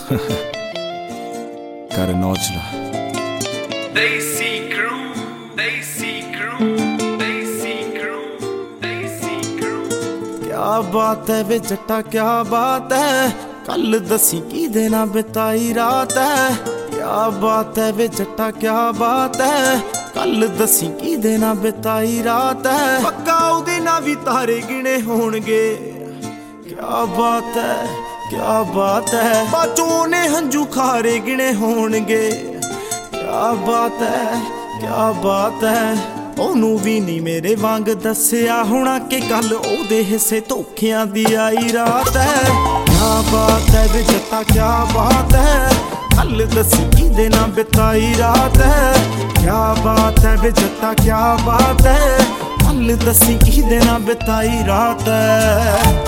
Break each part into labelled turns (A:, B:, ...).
A: ਕਰ ਨੌਚਲਾ
B: Desi crew, Desi crew, Desi crew, Desi crew।
C: क्या बात है वे जट्टा क्या बात है, कल दसी की देना बिताई रात है। क्या बात है वे जट्टा क्या बात है, कल दसी की देना बिताई रात है। पक्का उदे ना भी तारे गिने होणगे। क्या बात है क्या बात है, बाचों ने हंजू खारे गिने होणगे। क्या बात है क्या बात है, ओनू भी नहीं मेरे वांग दसिया होना कि कल ओदे हिस्से धोखियां दी आई रात है। क्या बात है वे जट्टा क्या बात है, कल दसी की देना बिताई रात है। क्या बात है वे जट्टा क्या बात है, कल दसी की देना बिताई रात है।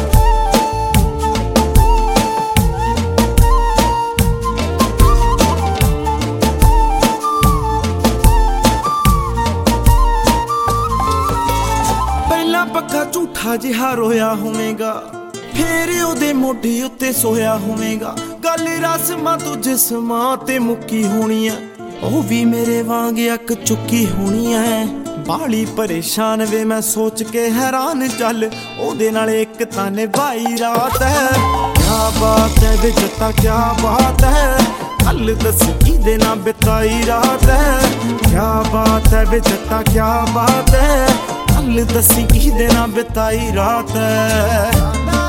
C: पक्का झूठा जिहा रोया होवेगा, फेर ओदे मोढे उत्ते सोया होवेगा। गल रस्मां तो जिस्मां ते मुक्की होनी है, ओ भी मेरे वांग अक चुक्की होनी है। बाली परेशान वे मैं सोच के हैरान, चल ओदे नाल एक तां निभाई रात है। क्या बात है वे जट्टा क्या बात है, कल दस की देना बिताई रात है। क्या बात है वे जट्टा क्या बात है, कल दसी की देना बिताई रात है।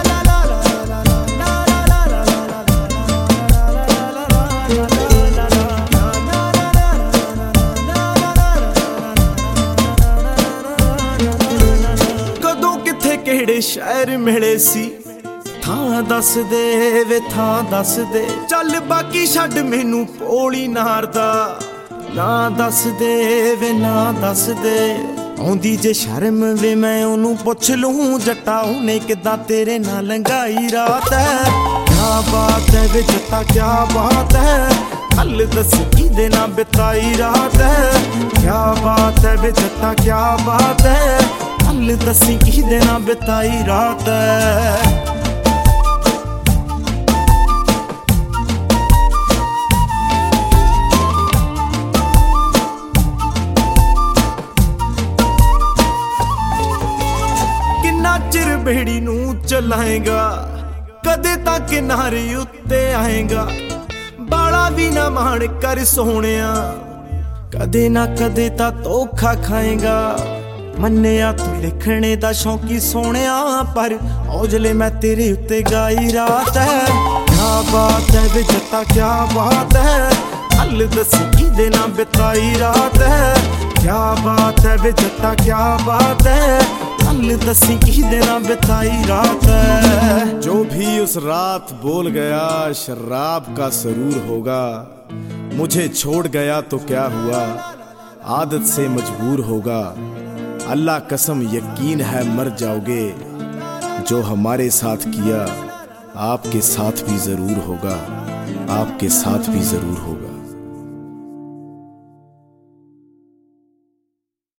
C: कदों किथे केड़े शहर मिले सी, थां दस दे वे थां दस दे। चल बाकी छड्ड मैनू पोली नारदा, ना दस दे वे ना दस दे। आउंदी जे शर्म वे मैं ओनू पुछ लूं, जट्टा उन्हें किदां तेरे नाल लंघाई रात है। क्या बात है वे जट्टा क्या बात है, कल दस की देना बिताई रात है। क्या बात है वे जट्टा क्या बात है, कल दसी की देना बिताई रात है। चिर बेड़ी नू चलाएगा, कदे तक किनारे उत्ते आएगा। बाला भी ना मान कर सोहणिया, कदे ना कदे ता धोखा खाएगा। मन्निया तू लिखने दा शौकी सोहणिया, पर औजले मैं तेरे उत्ते गाई रात है। क्या बात है वे जट्टा क्या बात है, कल दस की देना बिताई रात है। क्या बात है वे जट्टा क्या बात है, कल दसी की देना बिताई रात है।
A: जो भी उस रात बोल गया शराब का सरूर होगा। मुझे छोड़ गया तो क्या हुआ, आदत से मजबूर होगा। अल्लाह कसम यकीन है मर जाओगे, जो हमारे साथ किया आपके साथ भी जरूर होगा, आपके साथ भी जरूर होगा।